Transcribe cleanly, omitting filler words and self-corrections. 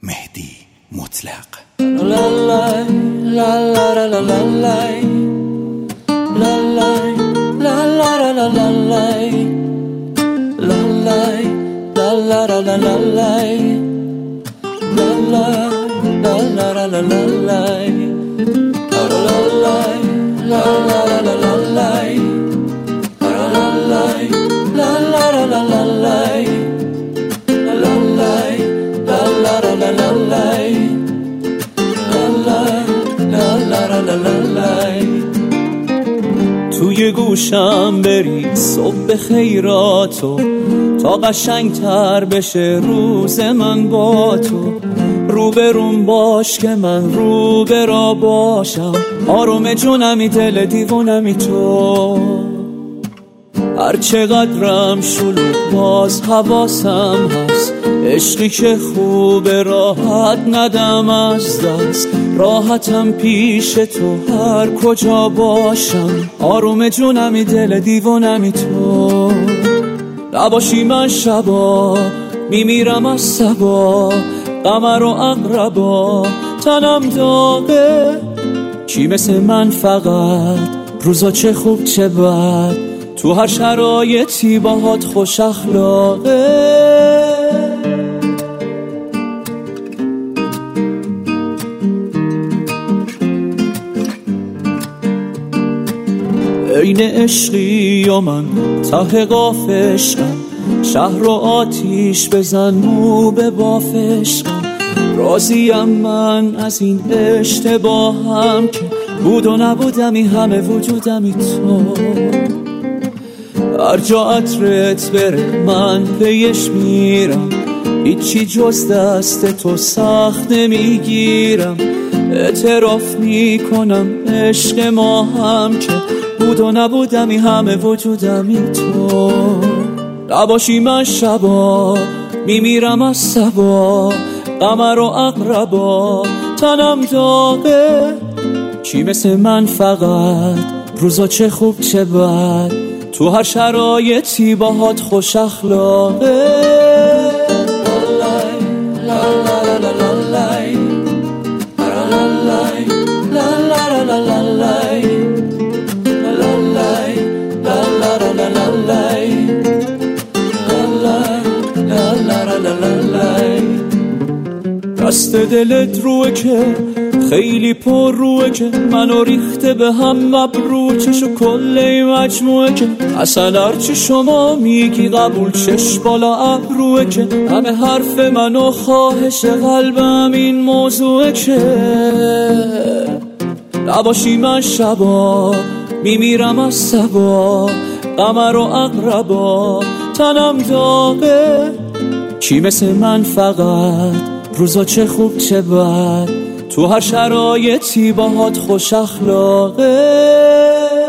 مهدی مطلق. توی گوشم بری صبح خیراتو تا قشنگتر بشه روز من با تو. روبروم باش که من روبرا باشم، آروم جونمی دل دیوونمی تو. هر چقدرم شلوغ باز حواسم هست، عشقی که خوبه راحت ندم از دست. راحتم پیش تو هر کجا باشم، آروم جونمی دل دیوونمی تو. نباشی من شبا میمیرم از صبا، قمر و اقربا تنم داغه. چی مثل من فقط روزا چه خوب چه بد، تو هر شرایطی باهات خوش اخلاقه. عین عشقی و من ته قاف عشقم، شهر و آتیش بزن مو به باف عشقم. راضیم من از این اشتباهم که بود و نبودمی همه وجودمی تو. هر جا عطرت بره من پیش میرم، هیچی جز دست تو سخت نمیگیرم. اعتراف میکنم عشق ما هم که بود و نبودمی همه وجودمی تو. نباشی من شبا میمیرم از صبا، قمر و اقربا تنم داغه. چی مثل من فقط روزا چه خوب چه بد، تو هر شرایطی باهات خوش اخلاقه. دست دلت روه که خیلی پر روه که منو ریخته به هم مبرو. چشو کل مجموعه که اصلا هرچی شما میگی قبول. چش بالا ابروه که همه حرف منو خواهش قلبم این موضوعه که نباشی من شبا میمیرم از صبا، قمر و اقربا تنم داغه. چی مثل من فقط روزا چه خوب چه بد، تو هر شرایطی باهات خوش اخلاقه.